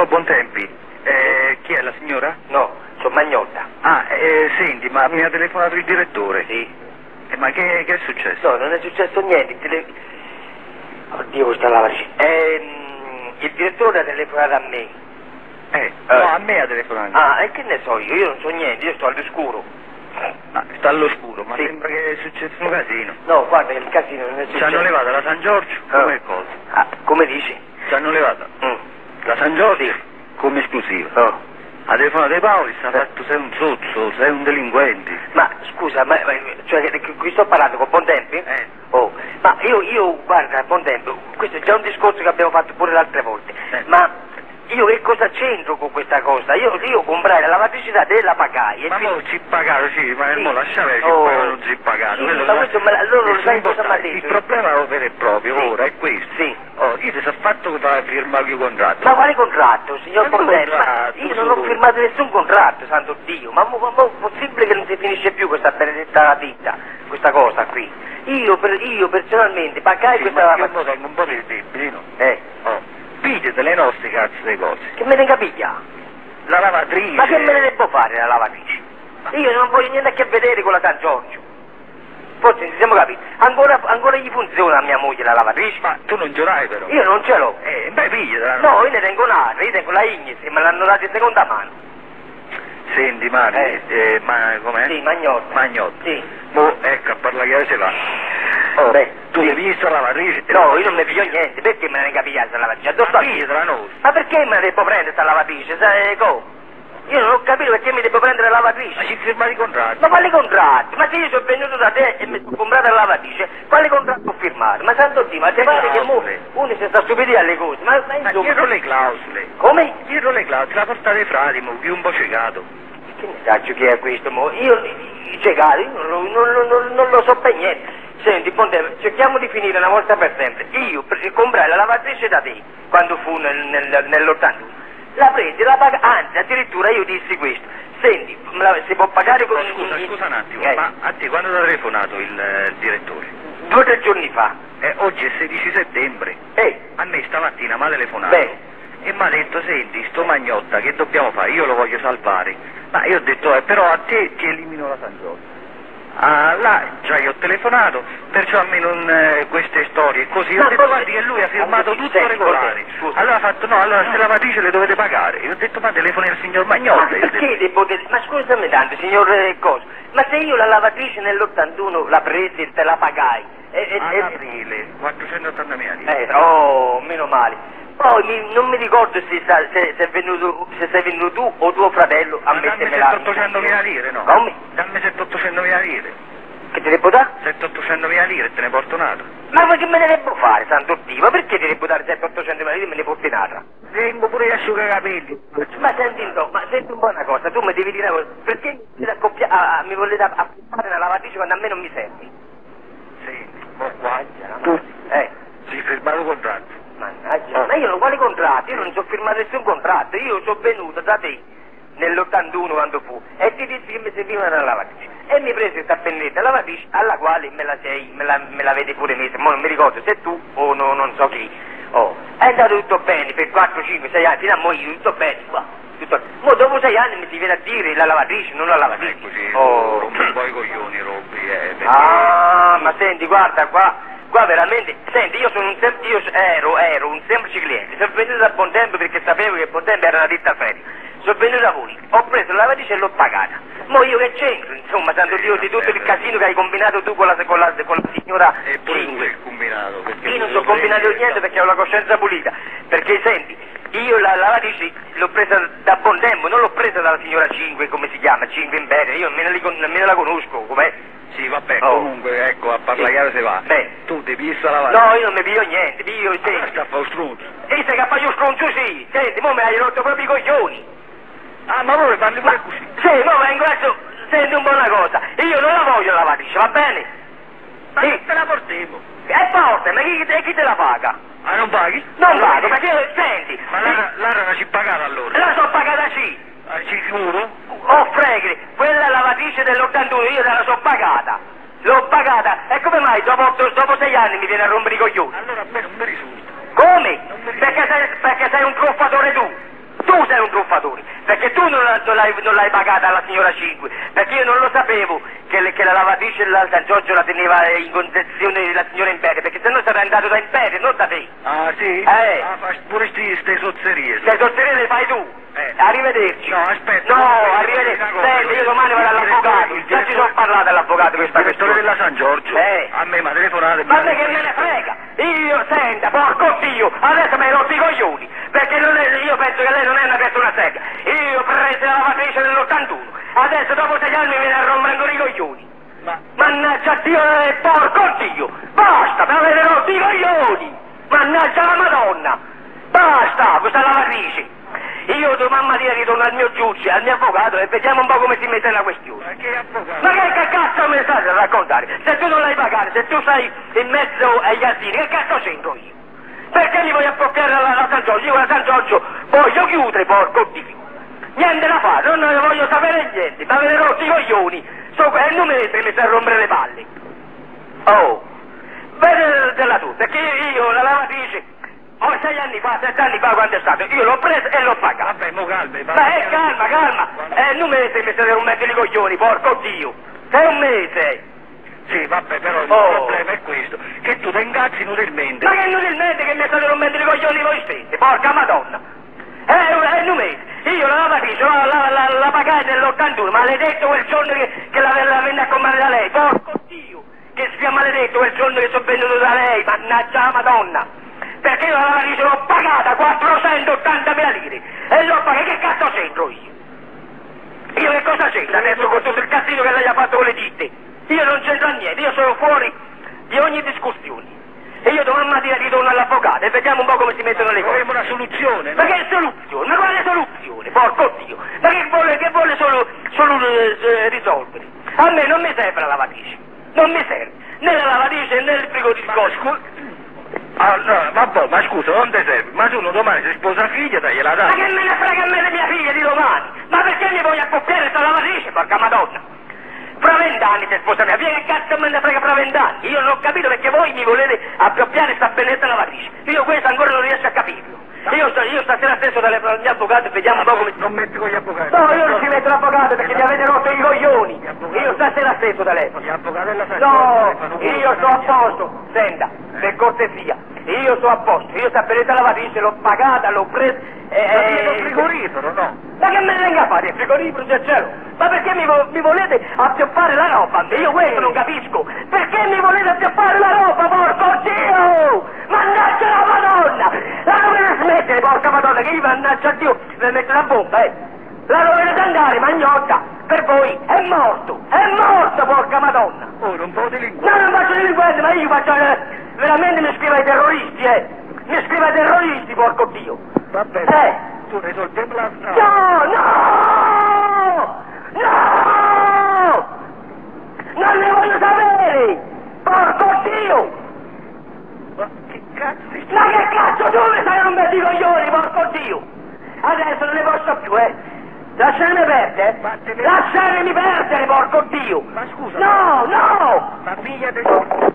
Pronto, Bontempi? Chi è, la signora? No, sono Magnotta. Ah, senti, ma mi ha telefonato il direttore? Sì. Ma che è successo? No, non è successo niente. Oddio, questa lavatrice. Il direttore ha telefonato a me. No, a me ha telefonato. Ah, e che ne so io non so niente, io sto all'oscuro. Ma sta all'oscuro, ma sì. sembra che è successo un casino. No, guarda che il casino non è successo. Ci hanno levata la San Giorgio come cosa? Ah, come dici? Ci hanno levata la San Giorgio come esclusiva. Ha telefonato ai Paoli, sta fatto sei un sozzo, sei un delinquente. Ma scusa, cioè qui sto parlando con Bontempi? Oh, ma io guarda Bontempi, questo è già un discorso che abbiamo fatto pure le altre volte, ma io che cosa c'entro con questa cosa? Io comprai la lavatrice da te e la pagai. Ma mo ci pagato, sì, ma mo lasciare ci pagato, ci pagato. Sì, ma questo loro lo sai cosa mi ha detto? Il problema vero e proprio ora è questo. Sì. Io ti so fatto che vai a firmare il contratto. Ma quale contratto, signor Bontempi? Io non ho firmato nessun contratto, santo Dio. Ma è possibile che non si finisce più questa benedetta vita, questa cosa qui? Io personalmente pagai questa lavatrice. Io tengo un po' di debiti, no? Pigliate le nostre cazzo di cose. Che me ne capiglia? La lavatrice. Ma che me ne devo fare la lavatrice? Io non voglio niente a che vedere con la San Giorgio. Forse ci siamo capiti. Ancora gli funziona a mia moglie la lavatrice? Ma tu non ce l'hai però? Io non ce l'ho. Beh, pigliatela. No, io ne tengo un'altra, io tengo la Ignis, me l'hanno data in seconda mano. Senti Mario, ma com'è? Sì, Magnotta. Magnotta. Sì. Mo, ecco, a parlare che si va. Tu hai visto la lavatrice? No, io non ne piglio niente, perché me ne capigliate la lavatrice? Ma pigliatela noi. Ma perché me ne devo prendere questa lavatrice? Sai come? Io non ho capito perché mi devo prendere la lavatrice. Ma ci firmati i contratti? Ma quali contratti? Ma se io sono venuto da te e mi sono comprato la lavatrice, quali contratti ho firmato? Ma santo Dio, ma ti pare che uno si sta stupidendo alle cose? Ma dietro le clausole. Come? Dietro le clausole, la portate ai frati, mo, chi un po' ciecato. Che messaggio che è questo, mo? Io ciecato, io non lo so per niente. Senti, Bontempi, cerchiamo di finire una volta per sempre. Io comprai la lavatrice da te, quando fu nell'81. La presi, la paga, anzi, addirittura io dissi questo. Senti, si può pagare con... Scusa un attimo, ma a te quando ti ha telefonato il direttore? 2 o 3 giorni fa. Oggi è 16 settembre. A me stamattina mi ha telefonato. E mi ha detto, senti, sto Magnotta, che dobbiamo fare? Io lo voglio salvare. Ma io ho detto, però a te ti elimino la San Giorgio. Ah, là già io ho telefonato, perciò almeno queste storie così. Ho detto guardi che lui ha firmato tutto regolare. Allora ha fatto no, allora se lavatrice le dovete pagare. Io ho detto ma telefoni al signor Magnotta. Ma perché devo ma scusami tanto signor Coso, ma se io la lavatrice nell'81 la presi e te la pagai ad aprile 480.000 lire. Oh, meno male. Poi non mi ricordo se sei venuto tu o tuo fratello a mettermela. Dammi 700.000 lire, no? Come? Dammi 700.000 lire. Che te devo dare? 700.000 lire e te ne porto un'altra. Ma che me ne devo fare, santo Dio? Ma perché ti devo dare 700-800.000 lire e me ne porti un'altra? Vengo pure a asciugacapelli. Ma senti un po' una cosa, tu mi devi dire una cosa, perché mi volete affrontare una lavatrice quando a me non mi servi? Sì, tu sei firmato un contratto. Mannaggia, ma io non quali contratti? Io non ci ho firmato nessun contratto, io sono venuto da te nell'81 quando fu e ti dissi che mi serviva una lavatrice e mi presi questa pennetta lavatrice alla quale me la avete pure messa, ma non mi ricordo se tu o non so chi. È andato tutto bene per 4, 5, 6 anni, fino a morire tutto bene. Ma dopo 6 anni mi si viene a dire la lavatrice, non la lavatrice. Così, rompi un po' i coglioni, perché... ma senti, guarda qua veramente, senti, io ero un semplice cliente, sono venuto da Bontempi perché sapevo che Bontempi era una ditta feria, sono venuto da voi, ho preso la lavatrice e l'ho pagata, mo io che c'entro, insomma, santo Dio, di tutto il casino che hai combinato tu con la signora e pure tu hai combinato, perché io non so combinato niente perché ho la coscienza pulita, perché senti, io la lavatrice l'ho presa da Bontempi, non l'ho presa dalla signora 5, come si chiama, 5 Imperia, io nemmeno la conosco, com'è? Sì, vabbè, comunque, ecco, a parlare chiaro se va. Tu ti pissa la lavatrice? No, io non mi piglio niente, senti. Sta a fare stronzo. E sei capace di stronzo, sì. Senti, mo mi hai rotto proprio i coglioni. Ah, ma voi parli pure così? Sì, mo vengo adesso, senti un po' una cosa. Io non la voglio la lavatrice, va bene? Ma che te la portiamo? Forte, ma chi te la paga? Ah, non paghi? Non pago, perché, senti. Ma l'ara la ci pagata allora? La so pagata sì. Sicuro? Oh, freghi, quella lavatrice dell'81 io te la so pagata. L'ho pagata. E come mai dopo 6 anni mi viene a rompere i coglioni? Allora a me non mi risulta. Come? Perché sei un truffatore tu. non l'hai pagata alla signora 5? Perché io non lo sapevo che la lavatrice la San Giorgio la teneva in condizione la signora Imperio, perché se no sarei andato da Imperio, non da te. Ah sì? Ah, fa pure ste sozzerie. Le sozzerie le fai tu. Arrivederci. No, aspetta. No, arrivederci. Senti, io domani vado all'avvocato. Già ci sono parlato all'avvocato questa direttore della San Giorgio. A me mi ha telefonato. Ma che me ne frega? Io, senta, porco Dio, adesso me ne rotto i coglioni. Perché io penso che lei non è una persona seria. Io ho preso la lavatrice nell'81. Adesso dopo 6 anni mi viene a rompere ancora i coglioni. Mannaggia Dio, porco Dio! Basta, mi avete rotto i coglioni! Mannaggia la Madonna! Basta, questa lavatrice! Io domani mattina ritorno al mio giudice, al mio avvocato e vediamo un po' come si mette la questione. Ma che avvocato? Ma che cazzo mi stai a raccontare? Se tu non l'hai pagato, se tu sei in mezzo agli asili, che cazzo c'entro io? Perché mi voglio appropriare la San Giorgio? Io la San Giorgio voglio chiudere, porco Dio! Niente da fare, non ne voglio sapere niente, mi avete rotto i coglioni! E non mi mettete a rompere le palle. Oh, vedetela tu, perché io la lavatrice, 6 anni fa, 7 anni fa quando è stato, io l'ho presa e l'ho pagata. Vabbè, mo calme. Ma calma. Non mi mettete a rompere i coglioni, porco Dio. Sei un mese. Sì, vabbè, però il problema è questo, che tu ti ingazzi inutilmente. Ma che inutilmente che mi state rompendo i coglioni voi stessi, porca Madonna. È un mese. Io la lavatrice la pagai nell'81, maledetto quel giorno che la venne a comprare da lei, porco Dio, che sia maledetto quel giorno che sono venuto da lei, mannaggia la Madonna, perché io la lavatrice l'ho pagata 480.000 lire, e l'ho pagata, che cazzo c'entro io? Io che cosa c'entro adesso con tutto il casino che lei ha fatto con le ditte? Io non c'entro niente, io sono fuori di ogni discussione. E io domani mattina ritorno all'avvocato e vediamo un po' come si mettono le cose. Vorremmo una soluzione. Ma che soluzione? Ma quale soluzione? Porco Dio! Ma che vuole solo risolvere? A me non mi serve la lavatrice. Non mi serve. Né la lavatrice né il frigorifero. Ma scusa, non ti serve. Ma tu domani si sposa figlia, gliela dai. Ma che me ne frega a me di mia figlia di domani? Ma perché mi voglio accoppiare questa lavatrice, porca Madonna? Fra 20 anni si sposa mia figlia, che cazzo me ne frega fra 20 anni? Io non ho capito perché voi mi volete accoppiare sta benedetta lavatrice. Io questo ancora non riesco a capirlo. Io stasera stesso dalle mie avvocato e vediamo un po' come... Non metti con gli avvocati. No, io non ci metto l'avvocato perché mi avete rotto i coglioni. Io stasera stesso telefono. Gli avvocati della San No, io sto a posto. Senta, per cortesia. Io sto a posto. Io sta benedetta lavatrice l'ho pagata, l'ho presa... il frigorifero, no? Ma che me ne venga a fare il frigorifero del cielo? Ma perché mi volete appioppare la roba? Io questo non capisco. Perché mi volete appioppare la roba, porco Dio? Mannaggia la Madonna! La dovete smettere, porca Madonna, che io mannaggia Dio mi metto la bomba, La dovete andare, magnotta! Per voi è morto, porca Madonna! Oh, non può delinquere. No, non faccio delinquente, ma io faccio... veramente mi scrivo ai terroristi, Mi scrivo ai terroristi, porco Dio! Vabbè, tu risolviamo la strada. No! Non ne voglio sapere! Porco Dio! Ma che cazzo? Ma che cazzo tu mi stai rompendo i coglioni, porco Dio! Adesso non ne posso più, Lasciatemi perdere, Lasciatemi perdere, porco Dio! Ma scusa. No! Ma figlia del...